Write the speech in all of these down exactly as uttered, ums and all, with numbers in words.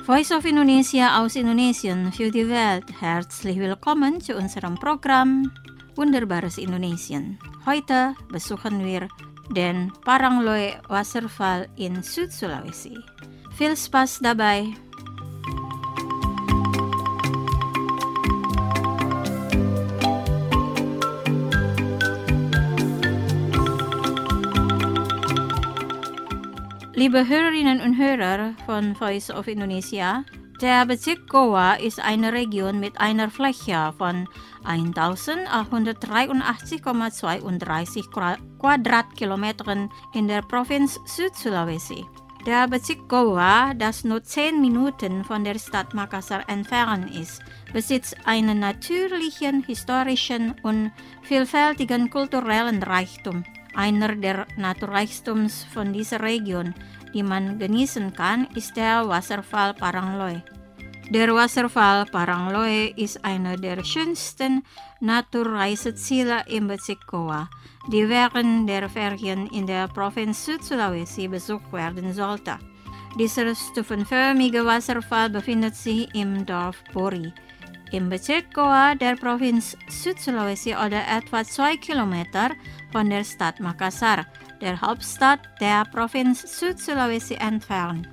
Voice of Indonesia aus Indonesien für die Welt. Herzlich willkommen zu unserem Programm Wunderbares Indonesien. Heute besuchen wir den Parangloe Wasserfall in Süd-Sulawesi. Viel Spaß dabei! Liebe Hörerinnen und Hörer von Voice of Indonesia, der Bezirk Goa ist eine Region mit einer Fläche von eintausendachthundertdreiundachtzig Komma zweiunddreißig Quadratkilometern in der Provinz Süd-Sulawesi. Der Bezirk Goa, das nur zehn Minuten von der Stadt Makassar entfernt ist, besitzt einen natürlichen, historischen und vielfältigen kulturellen Reichtum. Einer der Naturreichtums von dieser Region, die man genießen kann, ist der Wasserfall Parangloe. Der Wasserfall Parangloe ist einer der schönsten Naturreiseziele im Bezirk Goa, die während der Ferien in der Provinz Süd-Sulawesi besucht werden sollte. Dieser stufenförmige Wasserfall befindet sich im Dorf Pori, im Bezirk Goa der Provinz Süd-Sulawesi oder etwa zwei Kilometer von der Stadt Makassar, der Hauptstadt der Provinz Süd-Sulawesi, entfernt.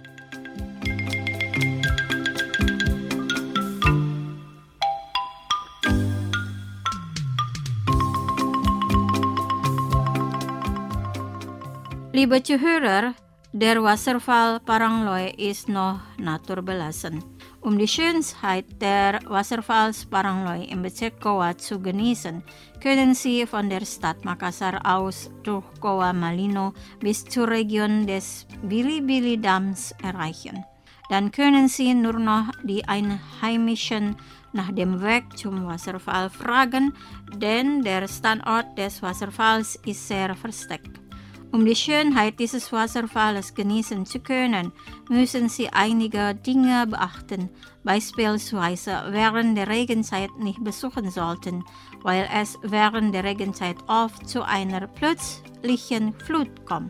Liebe Zuhörer, der Wasserfall Parangloe ist noch naturbelassen. Um die Schönheit der Wasserfalls Parangloe im Bezirk Goa zu genießen, können Sie von der Stadt Makassar aus durch Goa Malino bis zur Region des Bili-Bili-Damms erreichen. Dann können Sie nur noch die Einheimischen nach dem Weg zum Wasserfall fragen, denn der Standort des Wasserfalls ist sehr versteckt. Um die Schönheit dieses Wasserfalls genießen zu können, müssen Sie einige Dinge beachten, beispielsweise während der Regenzeit nicht besuchen sollten, weil es während der Regenzeit oft zu einer plötzlichen Flut kommt.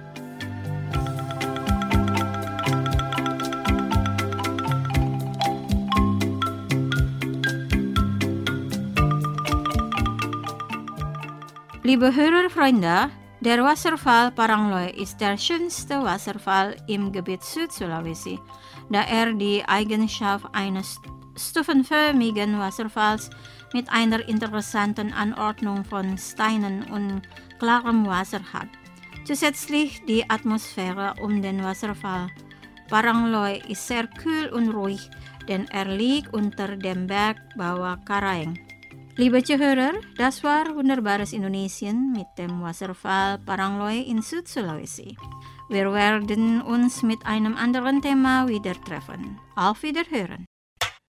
Liebe Hörerfreunde, der Wasserfall Parangloe ist der schönste Wasserfall im Gebiet Süd-Sulawesi, da er die Eigenschaft eines stufenförmigen Wasserfalls mit einer interessanten Anordnung von Steinen und klarem Wasser hat. Zusätzlich die Atmosphäre um den Wasserfall Parangloe ist sehr kühl und ruhig, denn er liegt unter dem Berg Bawah Karaeng. Liebe Zuhörer, das war Wunderbares Indonesien mit dem Wasserfall Parangloe in Süd-Sulawesi. Wir werden uns mit einem anderen Thema wieder treffen. Auf Wiederhören!